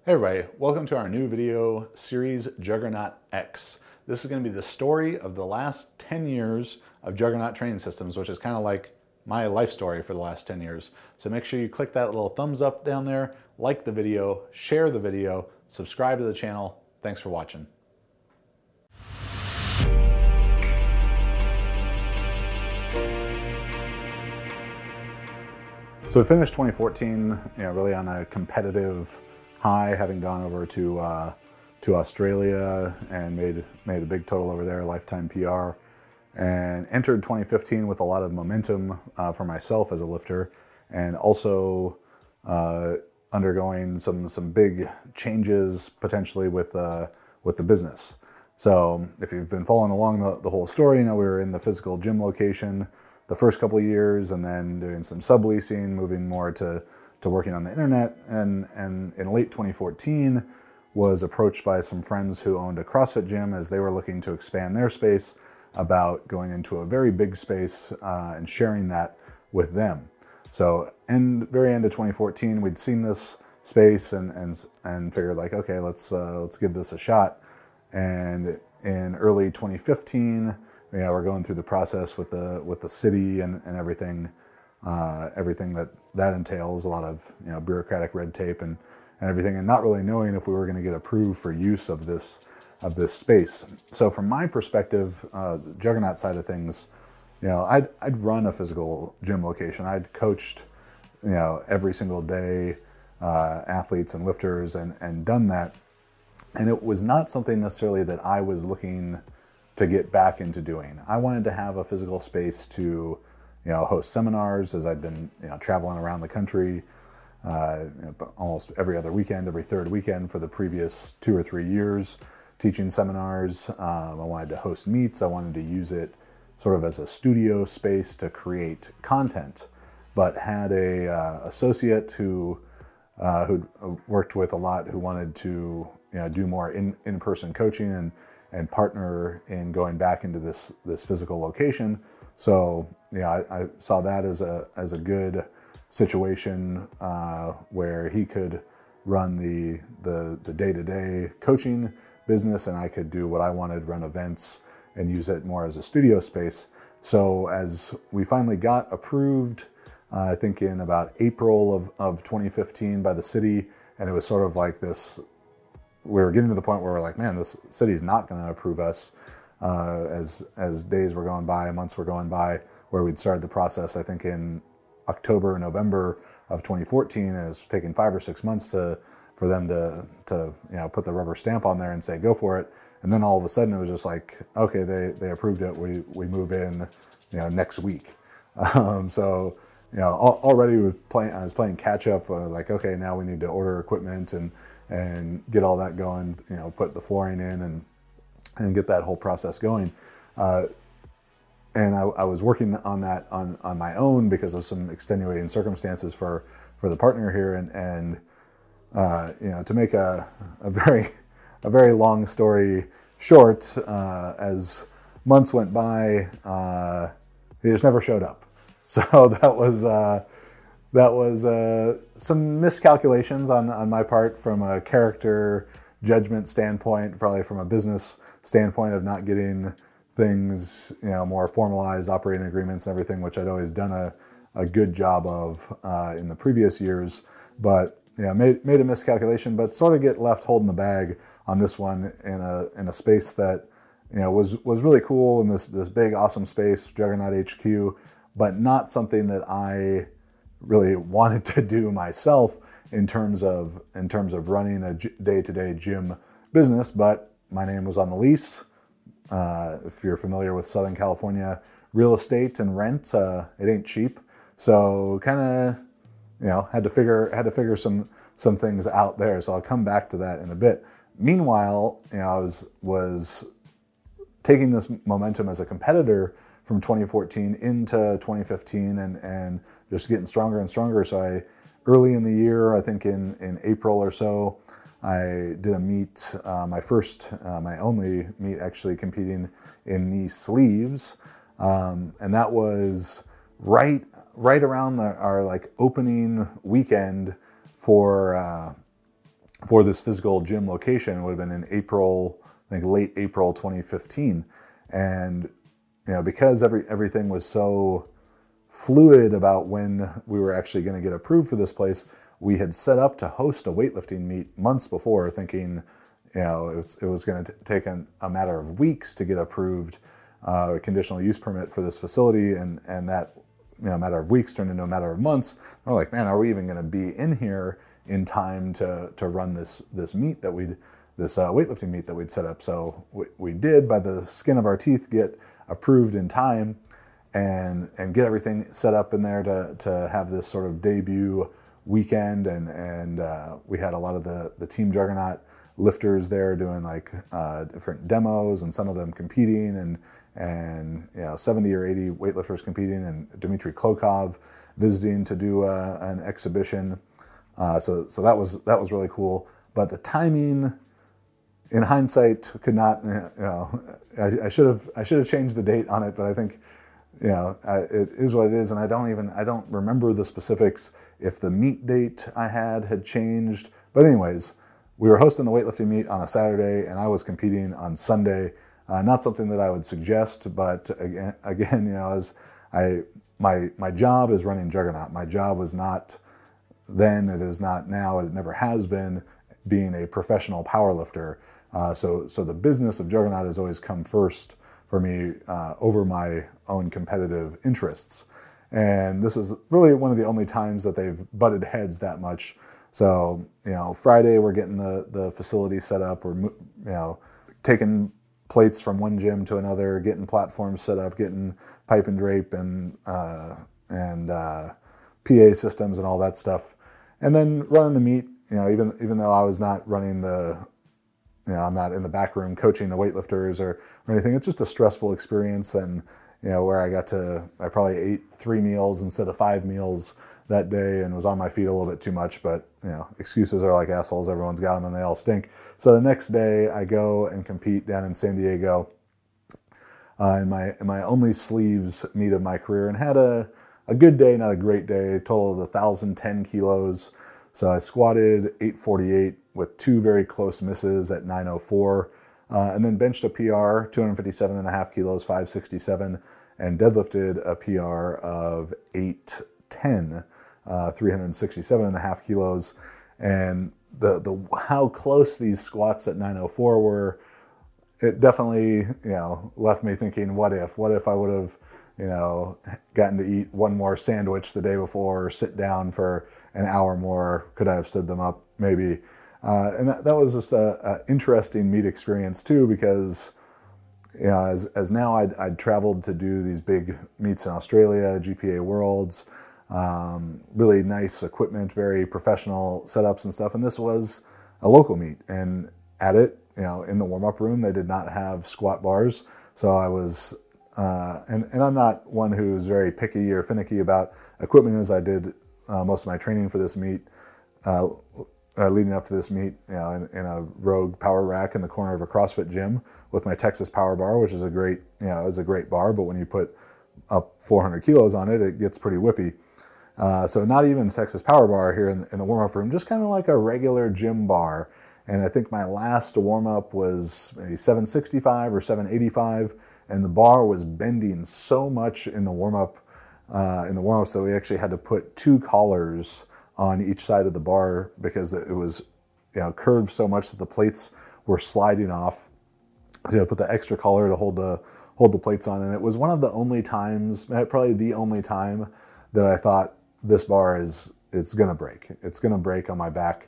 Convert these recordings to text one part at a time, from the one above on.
Hey everybody, welcome to our new video series, Juggernaut X. This is going to be the story of the last 10 years of Juggernaut Training Systems, which is kind of like my life story for the last 10 years. So make sure you click that little thumbs up down there, like the video, share the video, subscribe to the channel. Thanks for watching. So we finished 2014, really on a competitive high, having gone over to Australia and made a big total over there, lifetime PR, and entered 2015 with a lot of momentum for myself as a lifter, and also undergoing some big changes potentially with the business. So if you've been following along the whole story, we were in the physical gym location the first couple of years, and then doing some subleasing, moving more to working on the internet, and in late 2014 was approached by some friends who owned a CrossFit gym as they were looking to expand their space about going into a very big space and sharing that with them. So very end of 2014, we'd seen this space and figured like, okay, let's give this a shot. And in early 2015, we're going through the process with the city and everything, everything that entails, a lot of bureaucratic red tape and everything, and not really knowing if we were going to get approved for use of this space. So from my perspective, the Juggernaut side of things, I'd run a physical gym location. I'd coached every single day athletes and lifters and done that, and it was not something necessarily that I was looking to get back into doing. I wanted to have a physical space to host seminars, as I'd been traveling around the country almost every other weekend, every third weekend for the previous 2 or 3 years, teaching seminars. I wanted to host meets. I wanted to use it sort of as a studio space to create content, but had a associate who'd worked with a lot, who wanted to do more in-person coaching and partner in going back into this physical location. So I saw that as a good situation where he could run the day-to-day coaching business, and I could do what I wanted, run events and use it more as a studio space. So as we finally got approved, I think in about April of 2015 by the city, and it was sort of like this, we were getting to the point where we're like, man, this city's not going to approve us. As days were going by, months were going by, where we'd started the process, I think in October, November of 2014, and it was taking 5 or 6 months for them to put the rubber stamp on there and say go for it. And then all of a sudden it was just like, okay, they approved it. We move in next week. So already I was playing catch up. Like, okay, now we need to order equipment and get all that going. Put the flooring in and get that whole process going. And I was working on that on my own because of some extenuating circumstances for the partner here, and to make a very long story short, as months went by, he just never showed up. So that was some miscalculations on my part from a character judgment standpoint, probably from a business standpoint of not getting things, more formalized operating agreements and everything, which I'd always done a good job of in the previous years. But made a miscalculation, but sort of get left holding the bag on this one in a space that was really cool, in this big awesome space, Juggernaut HQ, but not something that I really wanted to do myself in terms of running a day-to-day gym business. But my name was on the lease. If you're familiar with Southern California real estate and rent, it ain't cheap. So kind of, had to figure some things out there. So I'll come back to that in a bit. Meanwhile, I was taking this momentum as a competitor from 2014 into 2015 and just getting stronger and stronger. So early in the year, I think in April or so, I did a meet, my only meet actually, competing in knee sleeves. And that was right around our like opening weekend for for this physical gym location. It would have been in April, I think late April 2015. And because everything was so fluid about when we were actually going to get approved for this place, we had set up to host a weightlifting meet months before, thinking it was going to take a matter of weeks to get approved, a conditional use permit for this facility, and that matter of weeks turned into a matter of months. We're like, man, are we even going to be in here in time to run this meet that this weightlifting meet that we'd set up? So we did, by the skin of our teeth, get approved in time and get everything set up in there to have this sort of debut weekend. And we had a lot of the Team Juggernaut lifters there doing like different demos, and some of them competing, and 70 or 80 weightlifters competing, and Dmitry Klokov visiting to do an exhibition. So that was really cool. But the timing, in hindsight, could not. I should have changed the date on it, but I think it is what it is, and I don't remember the specifics if the meet date I had changed. But anyways, we were hosting the weightlifting meet on a Saturday, and I was competing on Sunday. Not something that I would suggest, but again, as my job is running Juggernaut. My job was not then, it is not now, it never has been, being a professional powerlifter. So the business of Juggernaut has always come first for me over my own competitive interests. And this is really one of the only times that they've butted heads that much. So, Friday we're getting the facility set up. We're, taking plates from one gym to another, getting platforms set up, getting pipe and drape and PA systems and all that stuff. And then running the meet, even though I was not running I'm not in the back room coaching the weightlifters or anything. It's just a stressful experience, and where I probably ate 3 meals instead of 5 meals that day, and was on my feet a little bit too much. But excuses are like assholes. Everyone's got them, and they all stink. So the next day, I go and compete down in San Diego in my only sleeves meet of my career, and had a good day, not a great day. Total of 1,010 kilos. So I squatted 848 with 2 very close misses at 904, and then benched a PR, 257.5 kilos, 567, and deadlifted a PR of 810, 367.5 kilos. And the how close these squats at 904 were, it definitely left me thinking, what if I would have gotten to eat one more sandwich the day before, or sit down for an hour more? Could I have stood them up? Maybe. And that was just a interesting meet experience too, because as now I'd traveled to do these big meets in Australia, GPA Worlds, really nice equipment, very professional setups and stuff. And this was a local meet, and at it, in the warm-up room, they did not have squat bars. So I was, and I'm not one who's very picky or finicky about equipment, as I did most of my training for this meet, leading up to this meet, in a Rogue power rack in the corner of a CrossFit gym with my Texas Power Bar, which is a great bar, but when you put up 400 kilos on it, it gets pretty whippy. So not even Texas Power Bar here in the warm-up room, just kind of like a regular gym bar. And I think my last warm-up was maybe 765 or 785, and the bar was bending so much in the warm-up, so we actually had to put 2 collars on each side of the bar, because it was curved so much that the plates were sliding off. So you had to put the extra collar to hold the plates on. And it was one of the only times, probably the only time, that I thought, this bar it's gonna break. It's gonna break on my back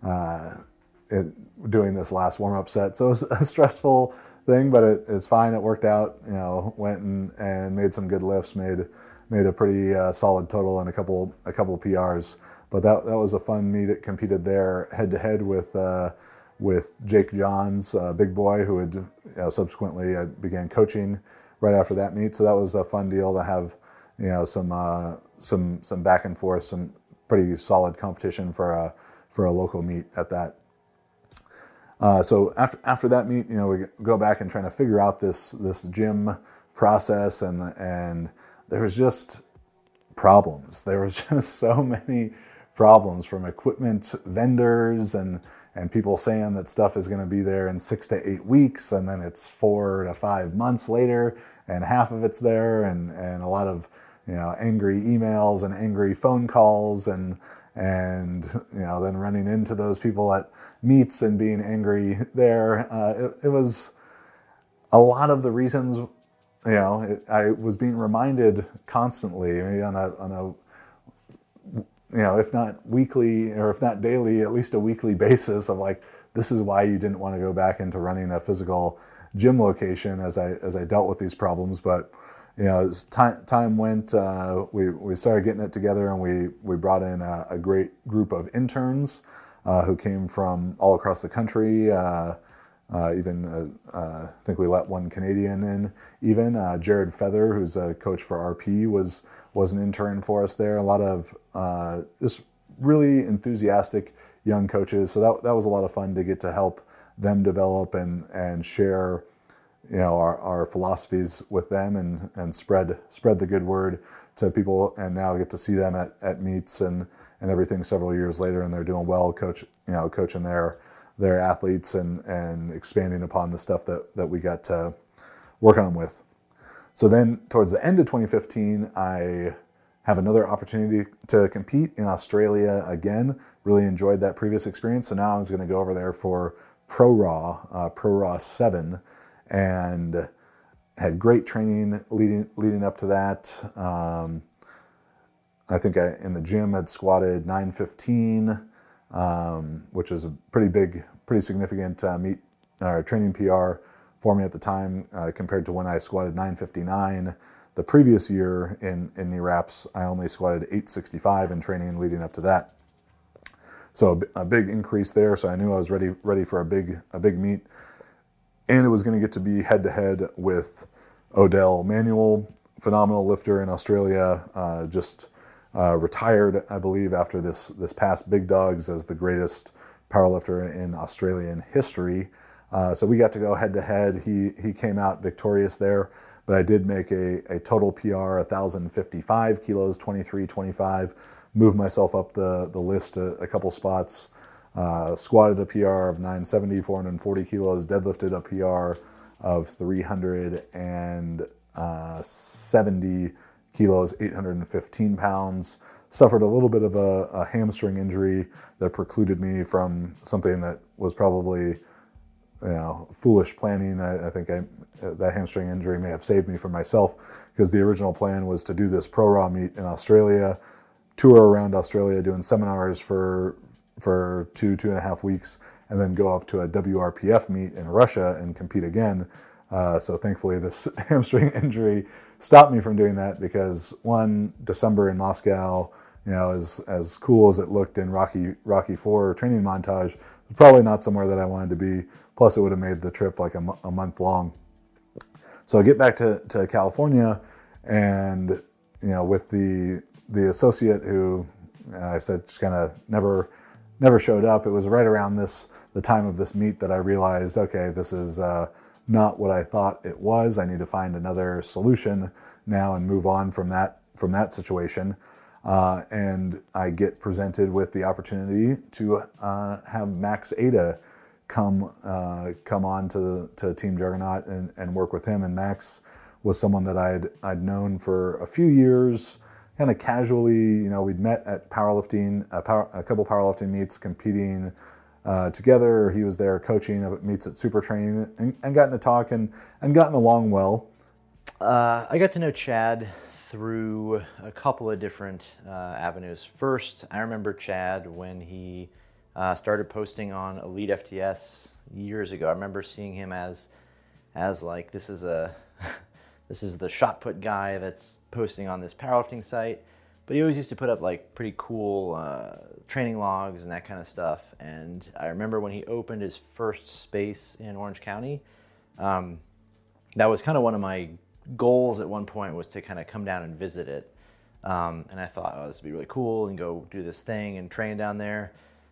doing this last warm-up set. So it was a stressful thing, but it's fine. It worked out. Went and made some good lifts, made a pretty solid total and a couple PRs. But that was a fun meet. It competed there head-to-head with Jake Johns, big boy, who had subsequently I began coaching right after that meet. So that was a fun deal to have, some back and forth, some pretty solid competition for a local meet at that. So after that meet, we go back and trying to figure out this gym process, and there was just problems. There was just so many problems, from equipment vendors and and people saying that stuff is going to be there in 6 to 8 weeks, and then it's 4 to 5 months later, and half of it's there, and a lot of angry emails and angry phone calls, and then running into those people at meets and being angry there. It was a lot of the reasons. I was being reminded constantly, on a if not weekly or if not daily, at least a weekly basis of like, this is why you didn't want to go back into running a physical gym location as I dealt with these problems. But as time went, we started getting it together, and we brought in a great group of interns who came from all across the country. I think we let one Canadian in. Even Jared Feather, who's a coach for RP, was an intern for us there. A lot of just really enthusiastic young coaches. So that was a lot of fun to get to help them develop and share our philosophies with them, and spread the good word to people, and now get to see them at meets and everything several years later, and they're doing well, coaching their athletes and expanding upon the stuff that we got to work on with. So then towards the end of 2015, I have another opportunity to compete in Australia again. Really enjoyed that previous experience. So now I was going to go over there for Pro Raw 7, and had great training leading up to that. I think in the gym had squatted 915, which is a pretty significant meet or training PR for me at the time, compared to when I squatted 959 the previous year in knee wraps. I only squatted 865 in training leading up to that. So a big increase there. So I knew I was ready for a big meet, and it was going to get to be head to head with Odell Manuel, phenomenal lifter in Australia, just retired, I believe, after this past Big Dogs as the greatest powerlifter in Australian history. So we got to go head to head. He came out victorious there, but I did make a total PR, 1,055 kilos, 23.25. Moved myself up the list a couple spots. Squatted a PR of 970, 440 kilos. Deadlifted a PR of 370 kilos, 815 pounds. Suffered a little bit of a hamstring injury that precluded me from something that was probably foolish planning. I think that hamstring injury may have saved me from myself, because the original plan was to do this Pro Raw meet in Australia, tour around Australia doing seminars for 2.5 weeks, and then go up to a WRPF meet in Russia and compete again. So thankfully this hamstring injury stopped me from doing that, because December in Moscow, as cool as it looked in Rocky IV training montage, was probably not somewhere that I wanted to be. Plus it would have made the trip like a month long. So I get back to California, and with the associate who I said just kind of never showed up. It was right around the time of this meet that I realized, okay, this is not what I thought it was. I need to find another solution now and move on from that situation. And I get presented with the opportunity to have Max Ada come on to Team Juggernaut and work with him. And Max was someone that I'd known for a few years, kind of casually. We'd met at powerlifting, a couple powerlifting meets, competing together. He was there coaching at meets at Super Training, and gotten to talk and gotten along well. I got to know Chad through a couple of different avenues. First, I remember Chad when he started posting on Elite FTS years ago. I remember seeing him as like, this is the shot put guy that's posting on this powerlifting site. But he always used to put up like pretty cool training logs and that kind of stuff. And I remember when he opened his first space in Orange County, that was kind of one of my goals at one point, was to kind of come down and visit it. And I thought, oh, this would be really cool, and go do this thing and train down there.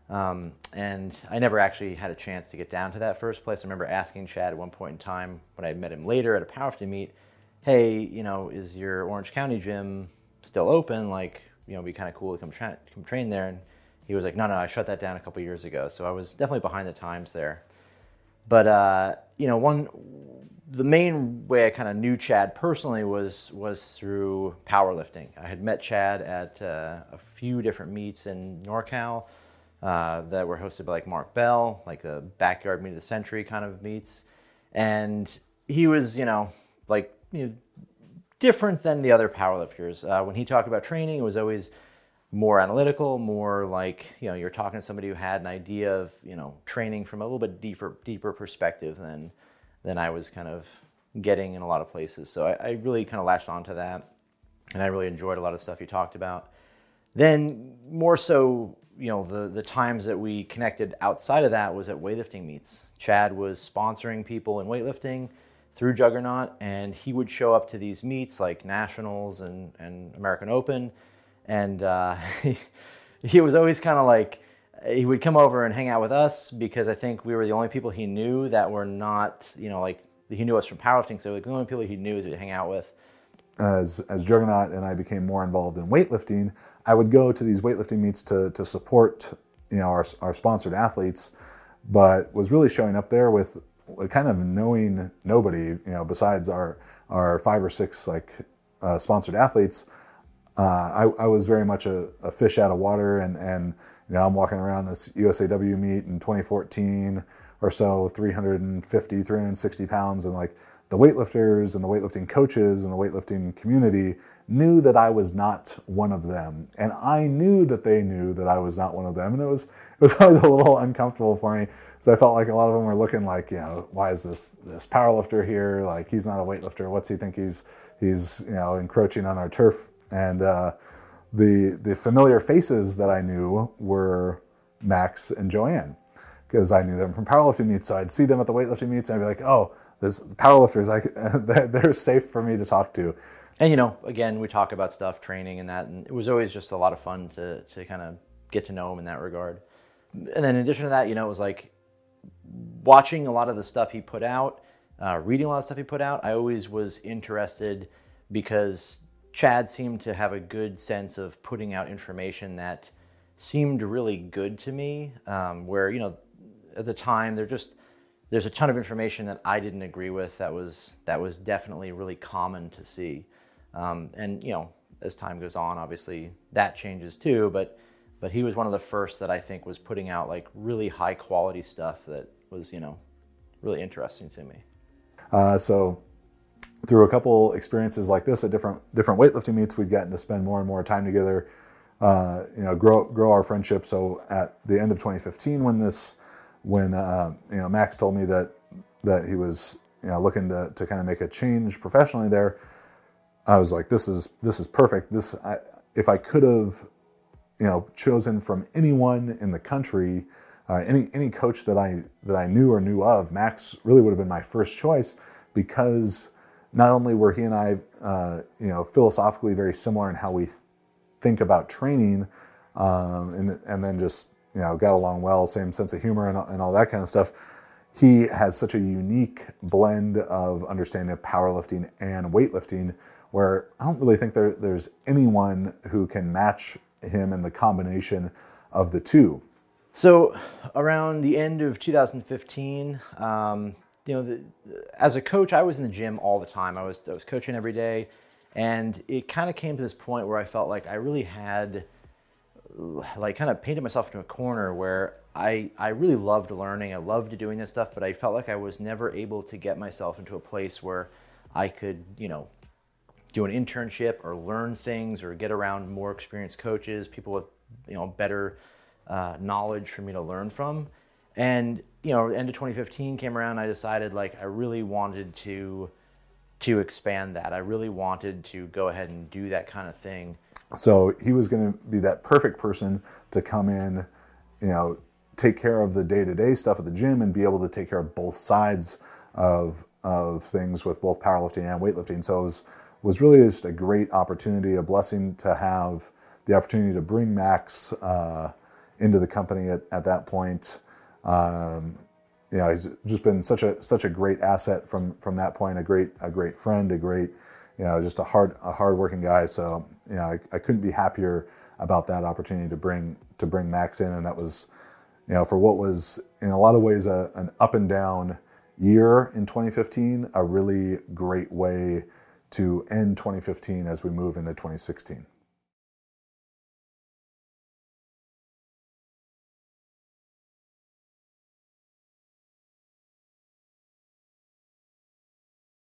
And I never actually had a chance to get down to that first place. I remember asking Chad at one point in time, when I met him later at a powerlifting meet, hey, is your Orange County gym still open? Like, it'd be kind of cool to come train there. And he was like, no, I shut that down a couple years ago. So I was definitely behind the times there. But the main way I kind of knew Chad personally was through powerlifting. I had met Chad at a few different meets in NorCal that were hosted by like Mark Bell, like the backyard meet of the century kind of meets. And he was, different than the other powerlifters. When he talked about training, it was always more analytical, more like, you're talking to somebody who had an idea of, training from a little bit deeper perspective than I was kind of getting in a lot of places. So I really kind of latched onto that, and I really enjoyed a lot of stuff he talked about. Then more so, the times that we connected outside of that was at weightlifting meets. Chad was sponsoring people in weightlifting through Juggernaut, and he would show up to these meets like Nationals and American Open, and he was always kind of like, he would come over and hang out with us because I think we were the only people he knew that were not, he knew us from powerlifting, so the only people he knew to hang out with. As Juggernaut and I became more involved in weightlifting, I would go to these weightlifting meets to support, our sponsored athletes, but was really showing up there with kind of knowing nobody, besides our 5 or 6 sponsored athletes. I was very much a fish out of water, and I'm walking around this USAW meet in 2014 or so, 360 pounds, and like the weightlifters and the weightlifting coaches and the weightlifting community knew that I was not one of them, and I knew that they knew that I was not one of them, and it was always a little uncomfortable for me. So I felt like a lot of them were looking like, why is this powerlifter here? Like, he's not a weightlifter. What's he think he's encroaching on our turf? And the familiar faces that I knew were Max and Joanne, because I knew them from powerlifting meets. So I'd see them at the weightlifting meets, and I'd be like, oh, this powerlifters, they're safe for me to talk to. And again, we talk about stuff, training and that, and it was always just a lot of fun to kind of get to know him in that regard. And then in addition to that, it was like watching a lot of the stuff he put out, reading a lot of stuff he put out. I always was interested because Chad seemed to have a good sense of putting out information that seemed really good to me, where, at the time there's a ton of information that I didn't agree with that was definitely really common to see. And, as time goes on, obviously that changes too, but he was one of the first that I think was putting out like really high quality stuff that was, really interesting to me. So through a couple experiences like this at different weightlifting meets, we've gotten to spend more and more time together, grow our friendship. So at the end of 2015, when Max told me that he was looking to kind of make a change professionally there, I was like, this is perfect. If I could have chosen from anyone in the country, any coach that I knew or knew of, Max really would have been my first choice, because not only were he and I philosophically very similar in how we think about training, and then just got along well, same sense of humor and all that kind of stuff. He has such a unique blend of understanding of powerlifting and weightlifting, where I don't really think there's anyone who can match him in the combination of the two. So around the end of 2015, as a coach, I was in the gym all the time. I was coaching every day, and it kind of came to this point where I felt like I really had kind of painted myself into a corner where I really loved learning. I loved doing this stuff, but I felt like I was never able to get myself into a place where I could, do an internship or learn things or get around more experienced coaches, people with, better knowledge for me to learn from. And, end of 2015 came around, I decided I really wanted to expand that. I really wanted to go ahead and do that kind of thing. So he was going to be that perfect person to come in, take care of the day-to-day stuff at the gym and be able to take care of both sides of things with both powerlifting and weightlifting. So it was really just a great opportunity, a blessing to have the opportunity to bring Max into the company at that point. He's just been such a great asset from that point, a great friend, a great, just a hard working guy. So, I couldn't be happier about that opportunity to bring to bring Max in, and that was, for what was in a lot of ways an up and down year in 2015, a really great way to end 2015 as we move into 2016.